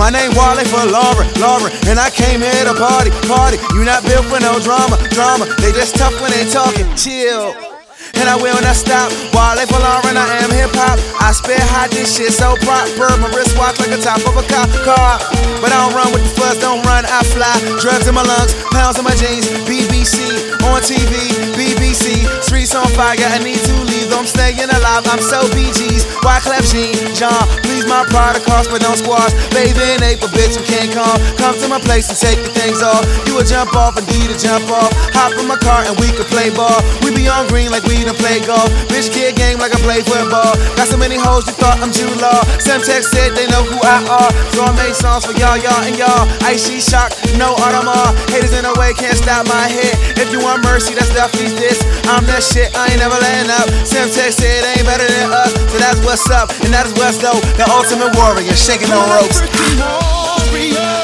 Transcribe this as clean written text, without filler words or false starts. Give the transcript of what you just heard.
My name Wale for Lauren, and I came here to party. You not built for no drama. They just tough when they talking, chill. And I will not stop. Wale for Lauren, I am hip-hop. I spit hot, this shit so proper. My wristwatch like the top of a cop car. But I don't run with the floods, don't run, I fly. Drugs in my lungs, pounds in my jeans. BBC, on TV, BBC. Streets on fire, I need to leave. I'm staying alive, I'm so BG's. Wyclef Jean, John, please my product cost, but don't squash. Bathe in April, bitch, you can't come to my place and take the things off. You would jump off, indeed a jump off. Hop in my car and we could play ball. We be on green like we done play golf. Bitch, kid game like I play football. Got so many hoes you thought I'm Jude Law. Semtex said they know who I are. So I made songs for y'all, and y'all. Icy shock, no Audemars. Haters in the way, can't stop my head. If you want mercy, that's Duffy's this. I'm that shit, I ain't never laying up. Semtex said ain't better than us. So that's what's up, and that is what's though. The ultimate warrior, shaking on ropes.